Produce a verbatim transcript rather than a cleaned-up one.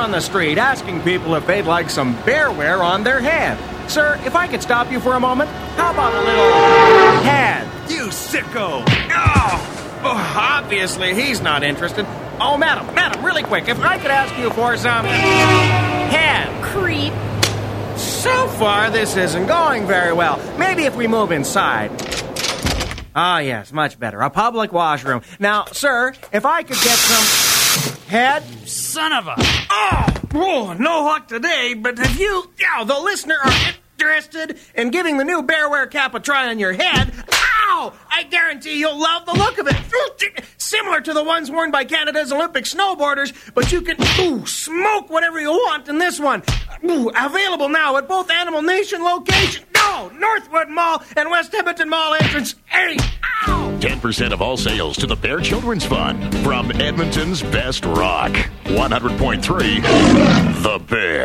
on the street asking people if they'd like some bearware on their head. Sir, if I could stop you for a moment, how about a little head? You sicko! Oh, oh, obviously he's not interested. Oh, madam, madam, really quick, if I could ask you for some head. Creep. So far, this isn't going very well. Maybe if we move inside. Ah, yes, much better. A public washroom. Now, sir, if I could get some head. Son of a... Oh, oh, no luck today, but if you, yeah, the listener, are interested in giving the new Bearware cap a try on your head, ow, I guarantee you'll love the look of it. Similar to the ones worn by Canada's Olympic snowboarders, but you can, ooh, smoke whatever you want in this one. Ooh, available now at both Animal Nation locations. No, Northwood Mall and West Edmonton Mall entrance. Hey, ow! ten percent of all sales to the Bear Children's Fund from Edmonton's best rock. one hundred point three The Bear.